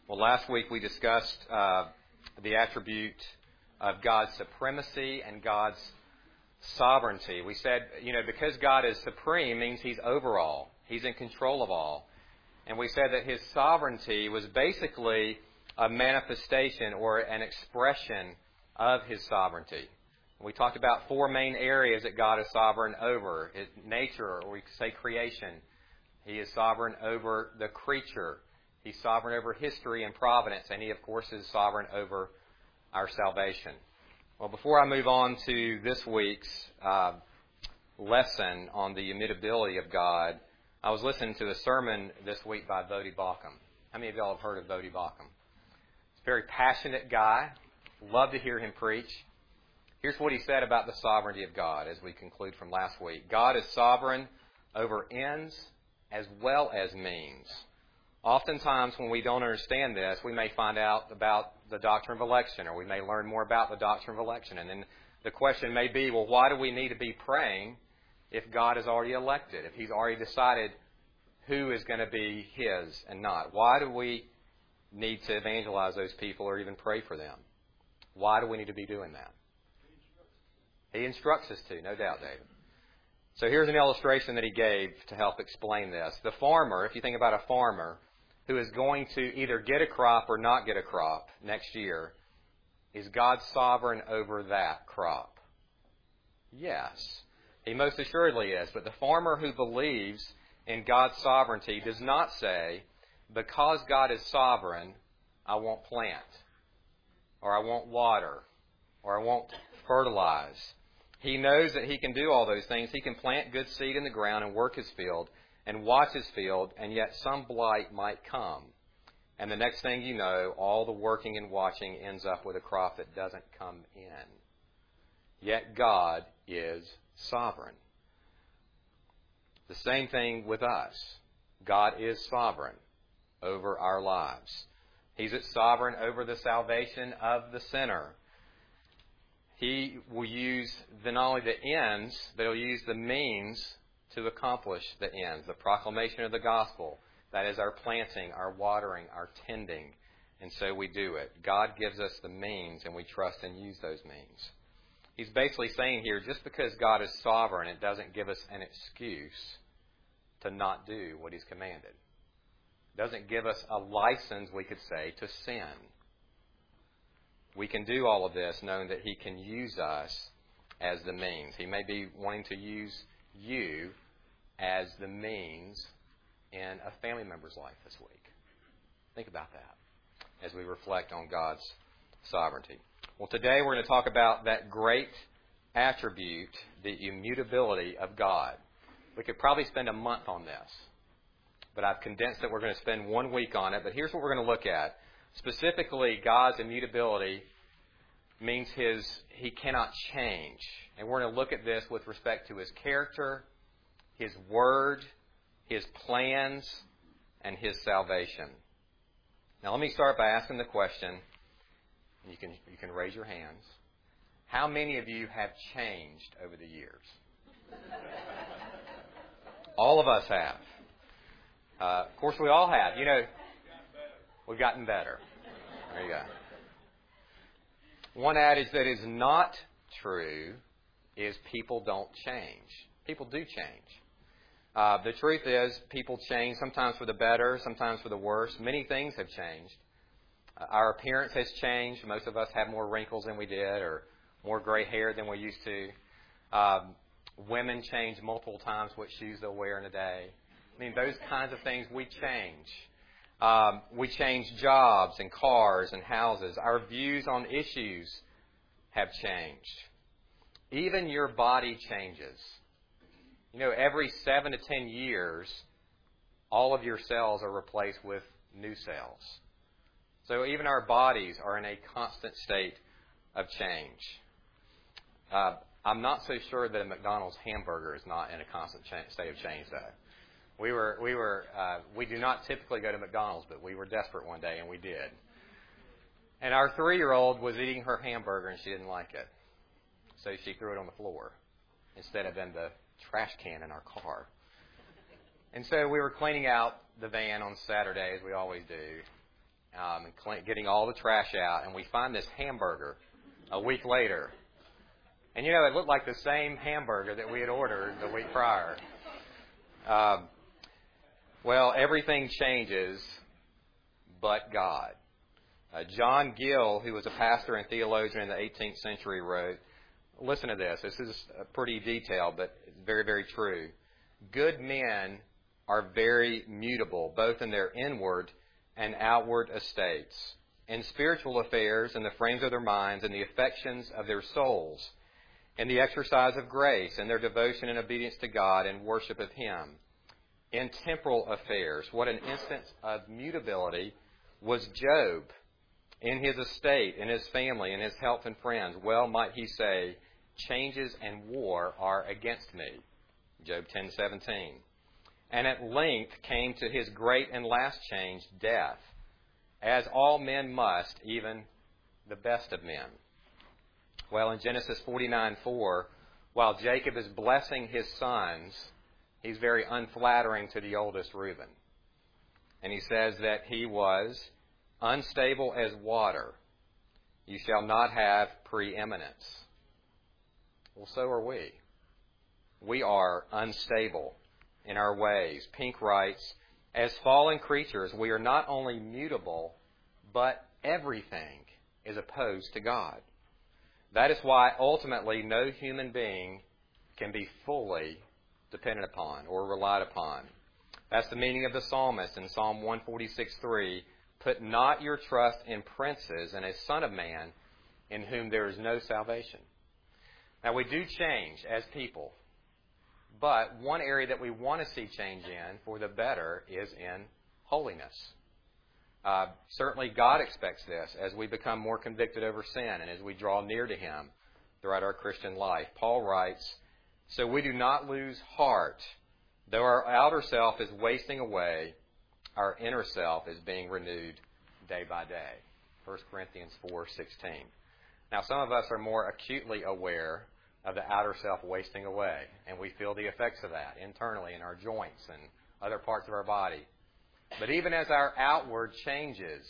Well, last week we discussed the attribute of God's supremacy and God's sovereignty. We said, because God is supreme means He's over all. He's in control of all. And we said that His sovereignty was basically a manifestation or an expression of His sovereignty. We talked about four main areas that God is sovereign over. His nature, or we could say creation. He is sovereign over the creature. He's sovereign over history and providence. And He, of course, is sovereign over our salvation. Well, before I move on to this week's lesson on the immutability of God, I was listening to a sermon this week by Voddie Baucham. How many of y'all have heard of Voddie Baucham? He's a very passionate guy. Love to hear him preach. Here's what he said about the sovereignty of God as we conclude from last week. God is sovereign over ends as well as means. Oftentimes when we don't understand this, we may find out about the doctrine of election, or we may learn more about the doctrine of election. And then the question may be, well, why do we need to be praying if God has already elected, if He's already decided who is going to be His and not? Why do we need to evangelize those people or even pray for them? Why do we need to be doing that? He instructs us to, no doubt, David. So here's an illustration that he gave to help explain this. The farmer, if you think about a farmer who is going to either get a crop or not get a crop next year, is God sovereign over that crop? Yes, He most assuredly is. But the farmer who believes in God's sovereignty does not say, because God is sovereign, I won't plant, or I won't water, or I won't fertilize. He knows that he can do all those things. He can plant good seed in the ground and work his field and watch his field, and yet some blight might come. And the next thing you know, all the working and watching ends up with a crop that doesn't come in. Yet God is sovereign. The same thing with us. God is sovereign over our lives. He's sovereign over the salvation of the sinner. He will use not only the ends, but He'll use the means to accomplish the ends. The proclamation of the gospel. That is our planting, our watering, our tending. And so we do it. God gives us the means, and we trust and use those means. He's basically saying here, just because God is sovereign, it doesn't give us an excuse to not do what He's commanded. It doesn't give us a license, we could say, to sin. We can do all of this knowing that He can use us as the means. He may be wanting to use you as the means in a family member's life this week. Think about that as we reflect on God's sovereignty. Well, today we're going to talk about that great attribute, the immutability of God. We could probably spend a month on this, but I've condensed that we're going to spend 1 week on it. But here's what we're going to look at. Specifically, God's immutability means He cannot change. And we're going to look at this with respect to His character, His word, His plans, and His salvation. Now let me start by asking the question, and you can raise your hands. How many of you have changed over the years? All of us have. Of course, we all have. We've gotten better. There you go. One adage that is not true is people don't change. People do change. The truth is people change sometimes for the better, sometimes for the worse. Many things have changed. Our appearance has changed. Most of us have more wrinkles than we did or more gray hair than we used to. Women change multiple times what shoes they'll wear in a day. I mean, those kinds of things we change. We change jobs and cars and houses. Our views on issues have changed. Even your body changes. Every 7 to 10 years, all of your cells are replaced with new cells. So even our bodies are in a constant state of change. I'm not so sure that a McDonald's hamburger is not in a constant state of change, though. We do not typically go to McDonald's, but we were desperate one day, and we did. And our 3-year-old was eating her hamburger, and she didn't like it. So she threw it on the floor instead of in the trash can in our car. And so we were cleaning out the van on Saturday, as we always do. and getting all the trash out, and we find this hamburger a week later. And, you know, it looked like the same hamburger that we had ordered the week prior. Well, everything changes but God. John Gill, who was a pastor and theologian in the 18th century, wrote, listen to this. This is pretty detailed, but it's very, very true. Good men are very mutable, both in their inward and outward estates, in spiritual affairs, in the frames of their minds, in the affections of their souls, in the exercise of grace, in their devotion and obedience to God and worship of Him. In temporal affairs, what an instance of mutability was Job in his estate, in his family, in his health and friends. Well might he say, changes and war are against me. Job 10:17. And at length came to his great and last change, death, as all men must, even the best of men. Well, in Genesis 49:4, while Jacob is blessing his sons, he's very unflattering to the oldest, Reuben. And he says that he was unstable as water. You shall not have preeminence. Well, so are we. We are unstable in our ways. Pink writes, as fallen creatures, we are not only mutable, but everything is opposed to God. That is why ultimately no human being can be fully depended upon or relied upon. That's the meaning of the psalmist in Psalm 146:3. Put not your trust in princes and a son of man in whom there is no salvation. Now we do change as people, but one area that we want to see change in for the better is in holiness. Certainly God expects this as we become more convicted over sin and as we draw near to Him throughout our Christian life. Paul writes, so we do not lose heart. Though our outer self is wasting away, our inner self is being renewed day by day. 1 Corinthians 4:16. Now some of us are more acutely aware of the outer self wasting away, and we feel the effects of that internally in our joints and other parts of our body. But even as our outward changes,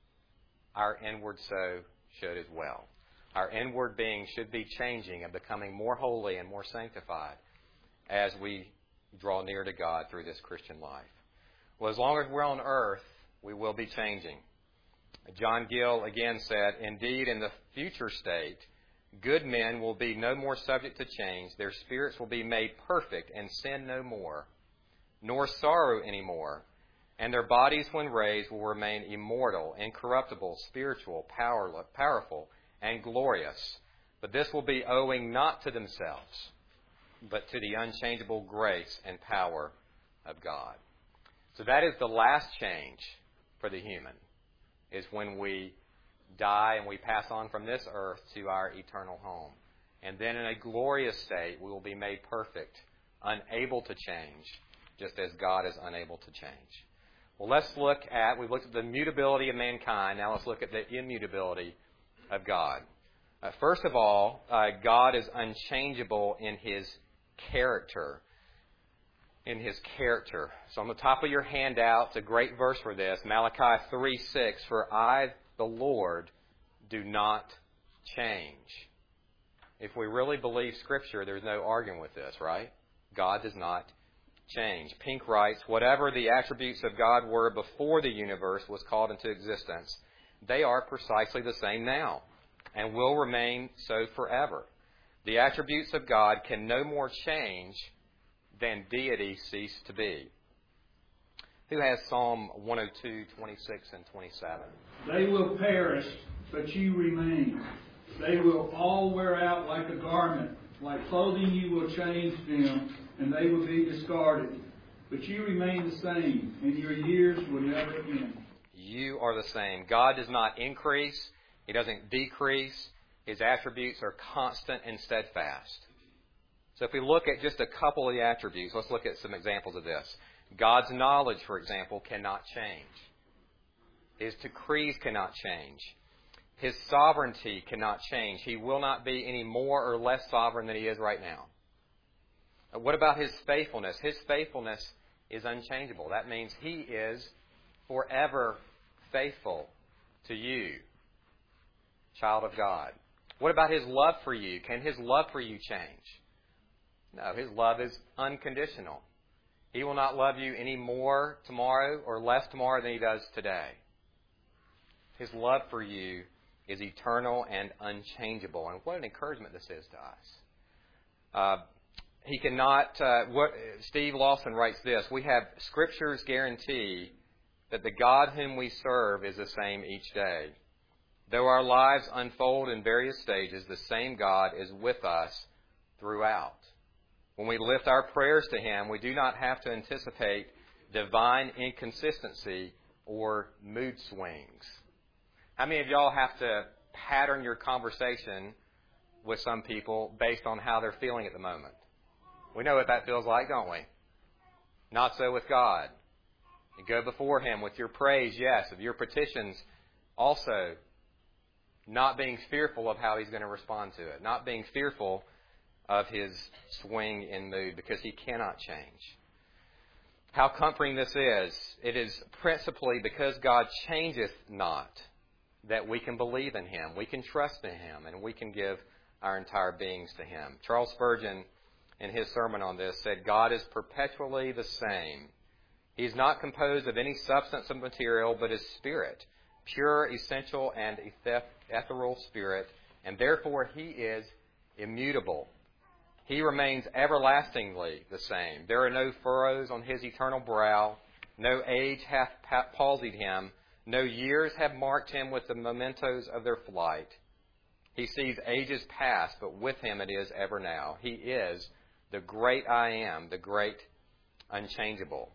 our inward so should as well. Our inward being should be changing and becoming more holy and more sanctified as we draw near to God through this Christian life. Well, as long as we're on earth, we will be changing. John Gill again said, indeed, in the future state, good men will be no more subject to change. Their spirits will be made perfect and sin no more, nor sorrow any more. And their bodies, when raised, will remain immortal, incorruptible, spiritual, powerful, and glorious. But this will be owing not to themselves, but to the unchangeable grace and power of God. So that is the last change for the human, is when we die and we pass on from this earth to our eternal home. And then in a glorious state, we will be made perfect, unable to change, just as God is unable to change. Well, we've looked at the mutability of mankind. Now let's look at the immutability of God. First of all, God is unchangeable in His character. So on the top of your handout, it's a great verse for this, Malachi 3:6, for I, the Lord, do not change. If we really believe Scripture, there's no arguing with this, right? God does not change. Pink writes, whatever the attributes of God were before the universe was called into existence, they are precisely the same now and will remain so forever. The attributes of God can no more change than deity ceased to be. Who has Psalm 102, 26, and 27? They will perish, but you remain. They will all wear out like a garment. Like clothing you will change them, and they will be discarded. But you remain the same, and your years will never end. You are the same. God does not increase. He doesn't decrease. His attributes are constant and steadfast. So if we look at just a couple of the attributes, let's look at some examples of this. God's knowledge, for example, cannot change. His decrees cannot change. His sovereignty cannot change. He will not be any more or less sovereign than He is right now. What about His faithfulness? His faithfulness is unchangeable. That means He is forever faithful to you, child of God? What about His love for you? Can His love for you change? No, His love is unconditional. He will not love you any more tomorrow or less tomorrow than He does today. His love for you is eternal and unchangeable. And what an encouragement this is to us. He cannot, Steve Lawson writes this, we have Scripture's guarantee that the God whom we serve is the same each day. Though our lives unfold in various stages, the same God is with us throughout. When we lift our prayers to Him, we do not have to anticipate divine inconsistency or mood swings. How many of y'all have to pattern your conversation with some people based on how they're feeling at the moment? We know what that feels like, don't we? Not so with God. You go before Him with your praise, yes, of your petitions, also not being fearful of how He's going to respond to it, not being fearful of His swing in mood, because He cannot change. How comforting this is. It is principally because God changeth not that we can believe in Him, we can trust in Him, and we can give our entire beings to Him. Charles Spurgeon, in his sermon on this, said, God is perpetually the same. He is not composed of any substance of material, but is spirit, pure, essential, and ethereal spirit, and therefore He is immutable. He remains everlastingly the same. There are no furrows on His eternal brow. No age hath palsied Him. No years have marked Him with the mementos of their flight. He sees ages past, but with Him it is ever now. He is the great I Am, the great unchangeable.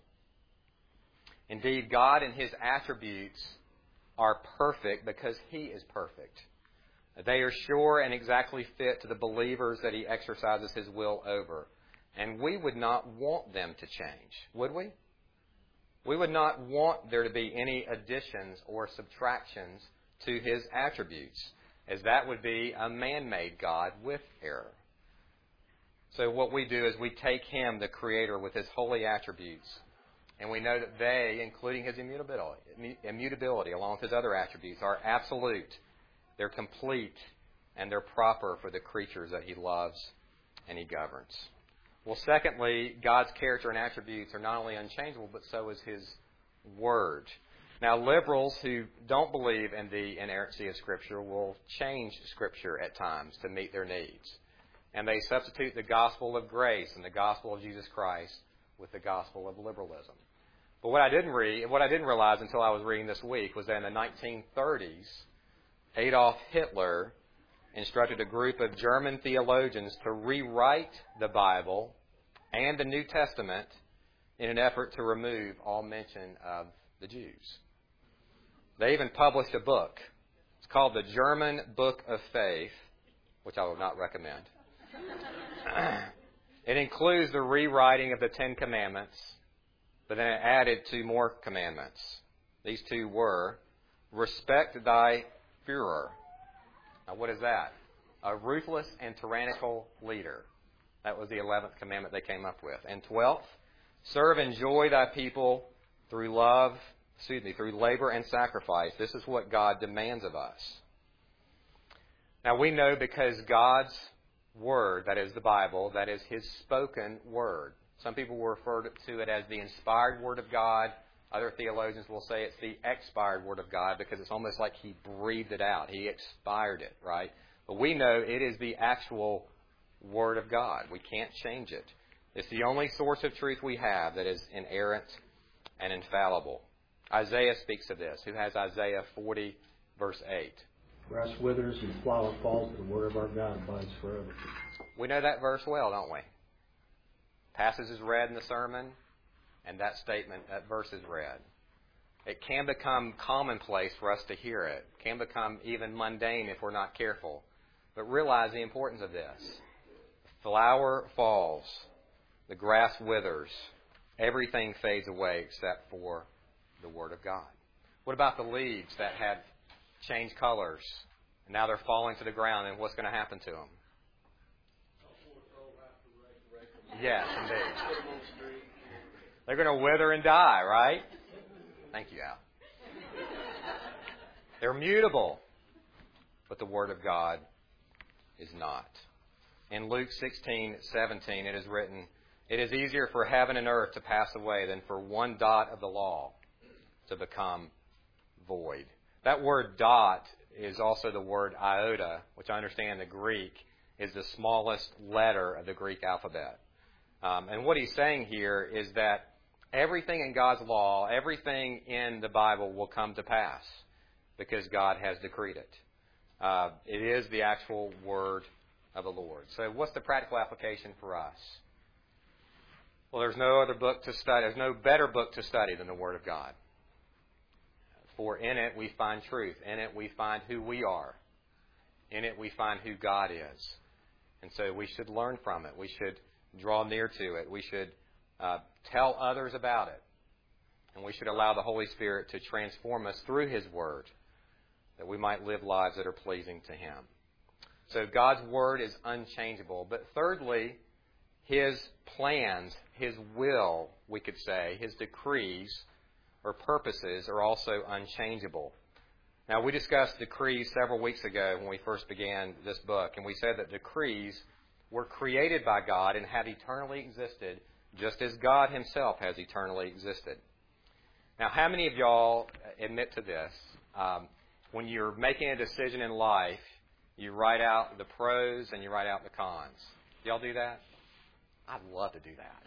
Indeed, God and His attributes are perfect because He is perfect. They are sure and exactly fit to the believers that He exercises His will over. And we would not want them to change, would we? We would not want there to be any additions or subtractions to His attributes, as that would be a man-made God with error. So what we do is we take Him, the Creator, with His holy attributes, and we know that they, including His immutability, along with His other attributes, are absolute, they're complete, and they're proper for the creatures that He loves and He governs. Well, secondly, God's character and attributes are not only unchangeable, but so is His Word. Now, liberals who don't believe in the inerrancy of Scripture will change Scripture at times to meet their needs. And they substitute the gospel of grace and the gospel of Jesus Christ with the gospel of liberalism. But what I didn't realize until I was reading this week was that in the 1930s, Adolf Hitler instructed a group of German theologians to rewrite the Bible and the New Testament in an effort to remove all mention of the Jews. They even published a book. It's called The German Book of Faith, which I would not recommend. It includes the rewriting of the Ten Commandments, but then it added two more commandments. These two were, respect thy Führer. Now what is that? A ruthless and tyrannical leader. That was the 11th commandment they came up with. And 12th, serve and enjoy thy people through labor and sacrifice. This is what God demands of us. Now we know because God's Word, that is the Bible, that is His spoken Word. Some people will refer to it as the inspired Word of God. Other theologians will say it's the expired Word of God because it's almost like He breathed it out. He expired it, right? But we know it is the actual Word of God. We can't change it. It's the only source of truth we have that is inerrant and infallible. Isaiah speaks of this. Who has Isaiah 40, verse 8? Grass withers and flower falls, but the word of our God abides forever. We know that verse well, don't we? Passage is read in the sermon, and that verse is read. It can become commonplace for us to hear it. It can become even mundane if we're not careful. But realize the importance of this. The flower falls, the grass withers, everything fades away except for the Word of God. What about the leaves that have changed colors, and now they're falling to the ground, and what's going to happen to them? Yes, indeed. They're going to wither and die, right? Thank you, Al. They're mutable. But the Word of God is not. In Luke 16:17, it is written, "It is easier for heaven and earth to pass away than for one dot of the law to become void." That word dot is also the word iota, which I understand in the Greek is the smallest letter of the Greek alphabet. And what he's saying here is that everything in God's law, everything in the Bible will come to pass because God has decreed it. It is the actual word of the Lord. So what's the practical application for us? Well, there's no other book to study. There's no better book to study than the Word of God. For in it we find truth. In it we find who we are. In it we find who God is. And so we should learn from it. We should draw near to it. We should tell others about it. And we should allow the Holy Spirit to transform us through His Word, that we might live lives that are pleasing to Him. So God's Word is unchangeable. But thirdly, His plans, His will, we could say, His decrees or purposes are also unchangeable. Now, we discussed decrees several weeks ago when we first began this book, and we said that decrees were created by God and have eternally existed just as God Himself has eternally existed. Now, how many of y'all admit to this? When you're making a decision in life, you write out the pros and you write out the cons. Do y'all do that? I'd love to do that.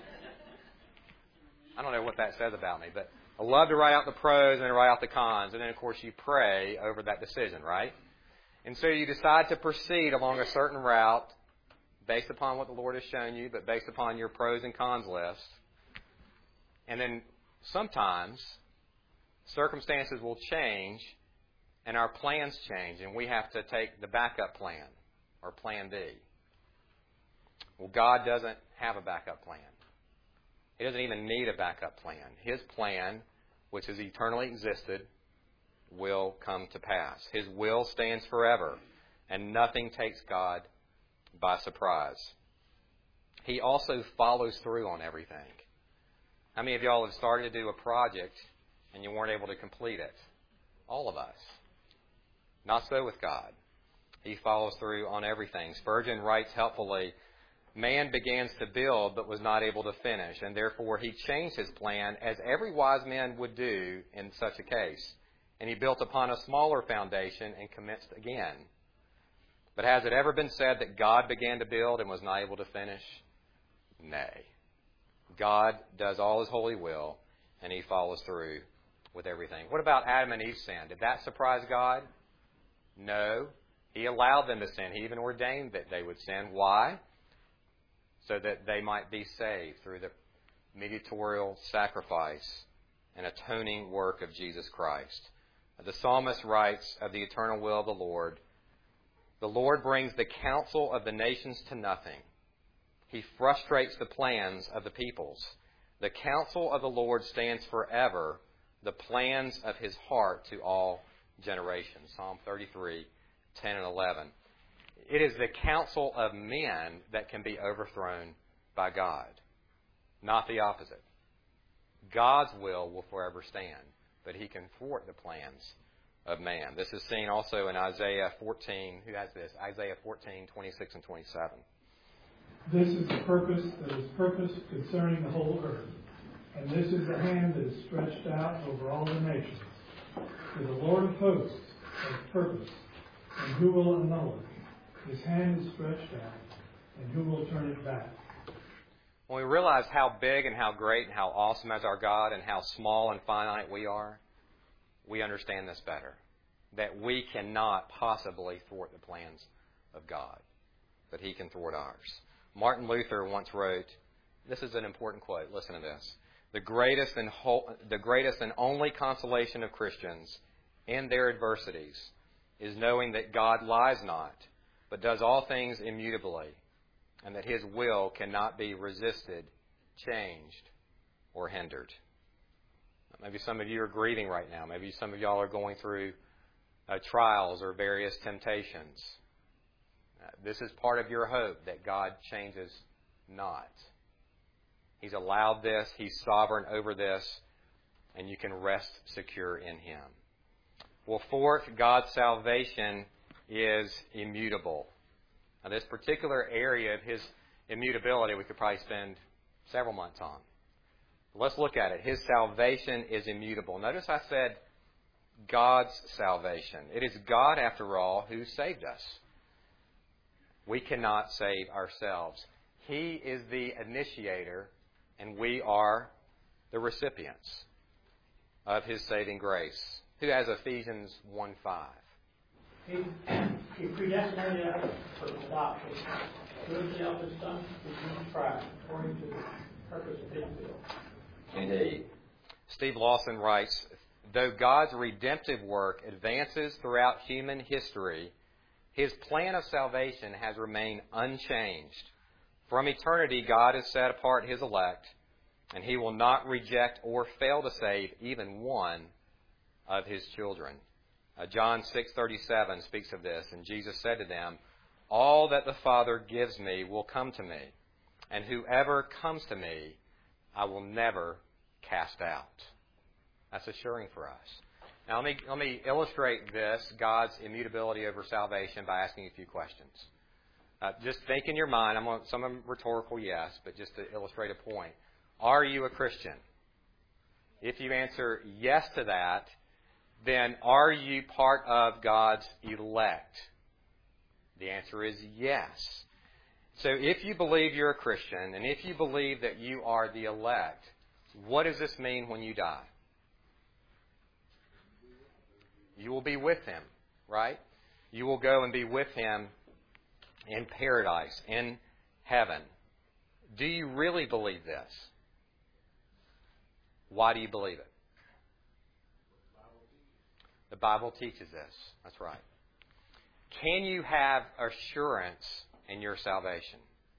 I don't know what that says about me, but I love to write out the pros and then write out the cons. And then, of course, you pray over that decision, right? And so you decide to proceed along a certain route based upon what the Lord has shown you, but based upon your pros and cons list. And then sometimes circumstances will change and our plans change, and we have to take the backup plan or plan B. Well, God doesn't have a backup plan. He doesn't even need a backup plan. His plan, which has eternally existed, will come to pass. His will stands forever, and nothing takes God by surprise. He also follows through on everything. How many of y'all have started to do a project and you weren't able to complete it? All of us. Not so with God. He follows through on everything. Spurgeon writes helpfully, "Man begins to build but was not able to finish, and therefore he changed his plan as every wise man would do in such a case. And he built upon a smaller foundation and commenced again. But has it ever been said that God began to build and was not able to finish? Nay. God does all His holy will, and He follows through with everything." What about Adam and Eve's sin? Did that surprise God? No. He allowed them to sin. He even ordained that they would sin. Why? So that they might be saved through the mediatorial sacrifice and atoning work of Jesus Christ. The psalmist writes of the eternal will of the Lord, "The Lord brings the counsel of the nations to nothing. He frustrates the plans of the peoples. The counsel of the Lord stands forever, the plans of His heart to all generations." Psalm 33, 10 and 11. It is the counsel of men that can be overthrown by God, not the opposite. God's will forever stand, but He can thwart the plans of man. This is seen also in Isaiah 14. Who has this? Isaiah 14, 26 and 27. "This is the purpose that is purposed concerning the whole earth, and this is the hand that is stretched out over all the nations. For the Lord of hosts has purpose, and who will annul it? His hand is stretched out, and who will turn it back?" When we realize how big and how great and how awesome is our God and how small and finite we are, we understand this better. That we cannot possibly thwart the plans of God, but He can thwart ours. Martin Luther once wrote, this is an important quote, listen to this, the greatest and only consolation of Christians in their adversities is knowing that God lies not, but does all things immutably, and that His will cannot be resisted, changed, or hindered." Maybe some of you are grieving right now. Maybe some of y'all are going through trials or various temptations. This is part of your hope, that God changes not. He's allowed this. He's sovereign over this, and you can rest secure in Him. Well, fourth, God's salvation is immutable. Now, this particular area of His immutability we could probably spend several months on. Let's look at it. His salvation is immutable. Notice I said God's salvation. It is God, after all, who saved us. We cannot save ourselves. He is the initiator, and we are the recipients of His saving grace. Who has Ephesians 1:5? He predestinated us for adoption to Himself as sons through Jesus Christ, according to the purpose of His will. Indeed. Steve Lawson writes, though God's redemptive work advances throughout human history, His plan of salvation has remained unchanged. From eternity, God has set apart His elect, and He will not reject or fail to save even one of His children. John 6:37 speaks of this, and Jesus said to them, all that the Father gives me will come to me, and whoever comes to me, I will never cast out. That's assuring for us. Now, let me illustrate this, God's immutability over salvation, by asking a few questions. Just think in your mind, some of them rhetorical, yes, but just to illustrate a point. Are you a Christian? If you answer yes to that, then are you part of God's elect? The answer is yes. So if you believe you're a Christian, and if you believe that you are the elect, what does this mean when you die? You will be with Him, right? You will go and be with Him in paradise, in heaven. Do you really believe this? Why do you believe it? The Bible teaches this. That's right. Can you have assurance in your salvation?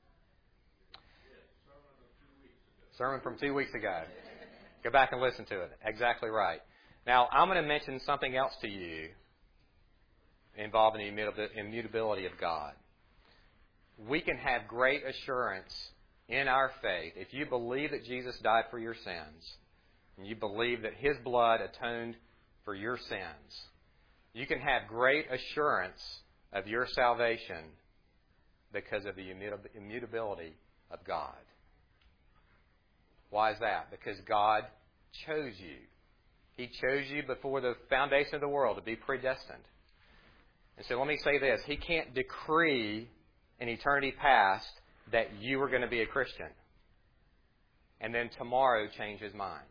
Sermon from 2 weeks ago. Go back and listen to it. Exactly right. Now, I'm going to mention something else to you involving the immutability of God. We can have great assurance in our faith if you believe that Jesus died for your sins, and you believe that His blood atoned for your sins. You can have great assurance of your salvation because of the immutability of God. Why is that? Because God chose you. He chose you before the foundation of the world to be predestined. And so let me say this. He can't decree in eternity past that you were going to be a Christian and then tomorrow change His mind.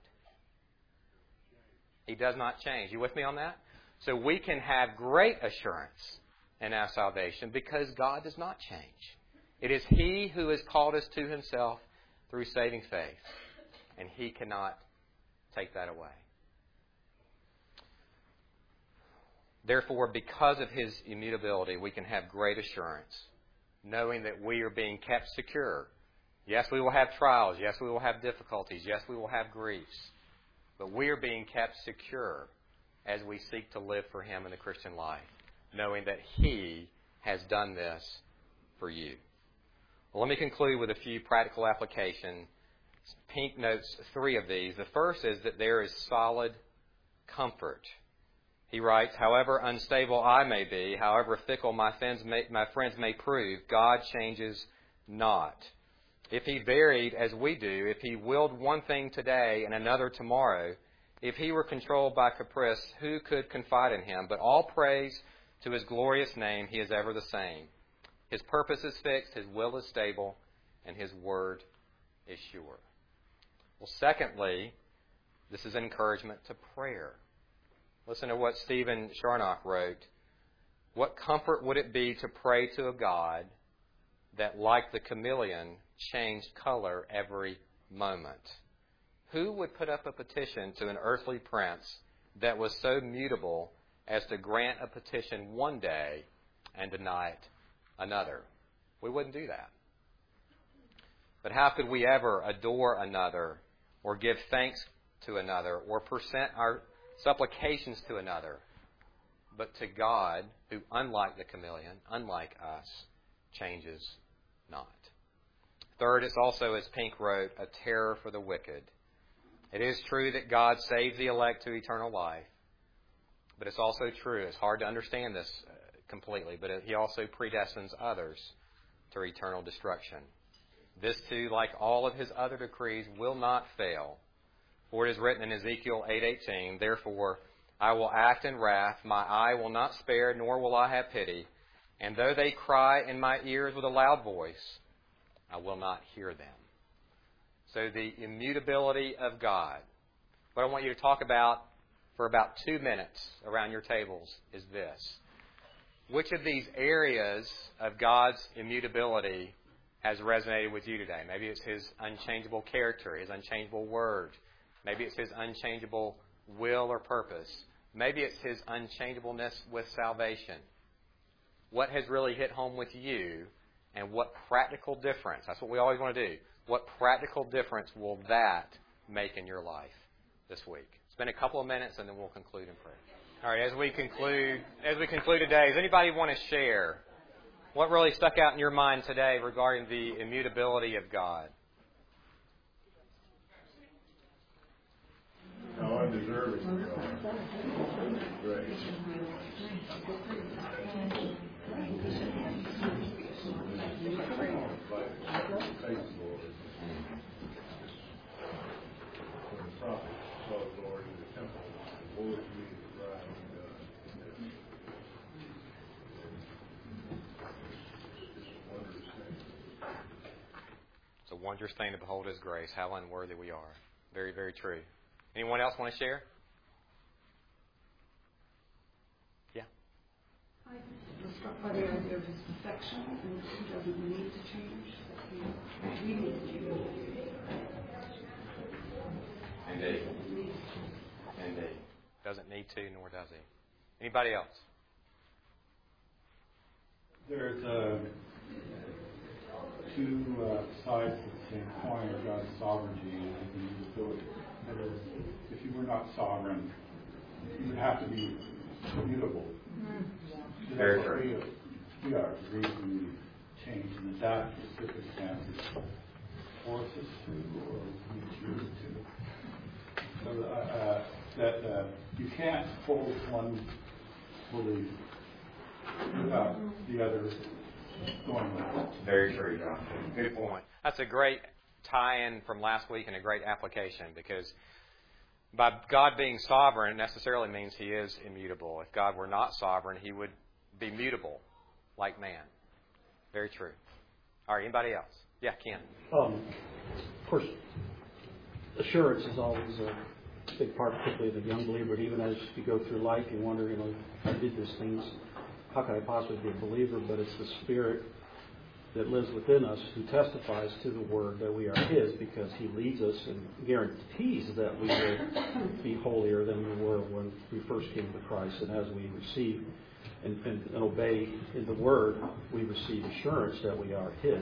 He does not change. You with me on that? So we can have great assurance in our salvation because God does not change. It is He who has called us to Himself through saving faith, and He cannot take that away. Therefore, because of His immutability, we can have great assurance, knowing that we are being kept secure. Yes, we will have trials. Yes, we will have difficulties. Yes, we will have griefs. But we are being kept secure as we seek to live for Him in the Christian life, knowing that He has done this for you. Well, let me conclude with a few practical applications. Pink notes 3 of these. The first is that there is solid comfort. He writes, however unstable I may be, however fickle my friends may prove, God changes not. If He varied as we do, if He willed one thing today and another tomorrow, if He were controlled by caprice, who could confide in Him? But all praise to His glorious name, He is ever the same. His purpose is fixed, His will is stable, and His word is sure. Well, secondly, this is an encouragement to prayer. Listen to what Stephen Charnock wrote. What comfort would it be to pray to a God that, like the chameleon, changed color every moment? Who would put up a petition to an earthly prince that was so mutable as to grant a petition one day and deny it another? We wouldn't do that. But how could we ever adore another or give thanks to another or present our supplications to another, but to God, who, unlike the chameleon, unlike us, changes not? Third, it's also, as Pink wrote, a terror for the wicked. It is true that God saves the elect to eternal life, But it's also true. It's hard to understand this completely, but He also predestines others to eternal destruction. This too, like all of His other decrees, will not fail. For it is written in Ezekiel 8:18, "Therefore I will act in wrath, my eye will not spare, nor will I have pity. And though they cry in my ears with a loud voice, I will not hear them." So the immutability of God. What I want you to talk about for about 2 minutes around your tables is this. Which of these areas of God's immutability has resonated with you today? Maybe it's His unchangeable character, His unchangeable word. Maybe it's His unchangeable will or purpose. Maybe it's His unchangeableness with salvation. What has really hit home with you, and what practical difference, that's what we always want to do, what practical difference will that make in your life this week? Spend a couple of minutes and then we'll conclude in prayer. All right, as we conclude today, does anybody want to share what really stuck out in your mind today regarding the immutability of God? How undeserving of God. Grace. It's a wondrous thing to behold His grace, how unworthy we are. Very, very true. Anyone else want to share? Yeah. I was struck by the idea of His perfection, and He doesn't need to change. We need to change. Indeed. Indeed. Doesn't need to, nor does He. Anybody else? There's two sides to the same coin of God's sovereignty and immutability. That is, if you were not sovereign, you would have to be immutable. Very true. We are the reason we change and adapt to circumstances, force us to, or we choose to. So that you can't hold one belief without the other going with it. Very true, John. Good point. That's a great tie-in from last week and a great application, because by God being sovereign necessarily means He is immutable. If God were not sovereign, He would be mutable like man. Very true. All right, anybody else? Yeah, Ken. Of course, assurance is always a big part, particularly of the young believer. But even as you go through life, you wonder, I did these things. How can I possibly be a believer? But it's the Spirit that lives within us who testifies to the Word that we are His, because He leads us and guarantees that we will be holier than we were when we first came to Christ. And as we receive and obey in the Word, we receive assurance that we are His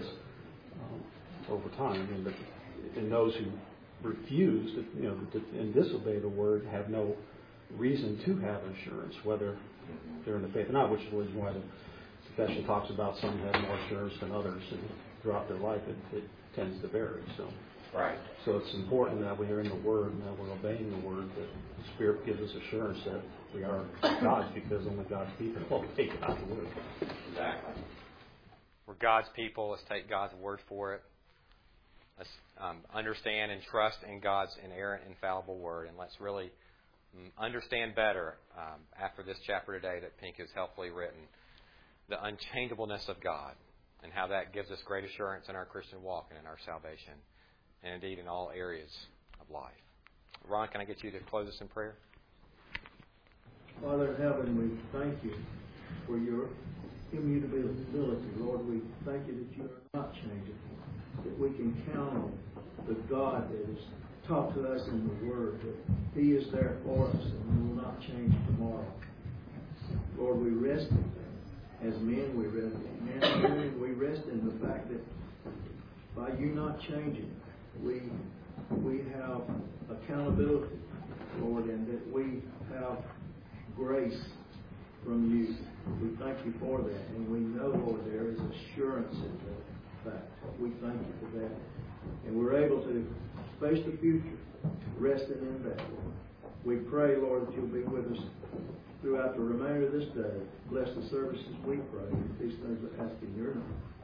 over time. And those who refuse and disobey the Word have no reason to have assurance, whether they're in the faith or not, which is the reason why the confession talks about some have more assurance than others, and throughout their life it tends to vary. So, right. So it's important that we are in the Word and that we're obeying the Word, that the Spirit gives us assurance that we are God's, because only God's people obey God's Word. Exactly. We're God's people. Let's take God's word for it. Let's understand and trust in God's inerrant, infallible Word, and let's really understand better after this chapter today that Pink has helpfully written, the unchangeableness of God and how that gives us great assurance in our Christian walk and in our salvation, and indeed in all areas of life. Ron, can I get you to close us in prayer? Father in heaven, we thank You for Your immutability. Lord, we thank You that You are not changing, that we can count on the God that has talked to us in the Word, that He is there for us and we will not change tomorrow. Lord, we rest in that. As men, we rest in men. We rest in the fact that by You not changing, we have accountability, Lord, and that we have grace from You. We thank You for that, and we know, Lord, there is assurance in that fact. We thank You for that, and we're able to face the future, resting in that, Lord. We pray, Lord, that You'll be with us throughout the remainder of this day. Bless the services, we pray. These things we ask in your name.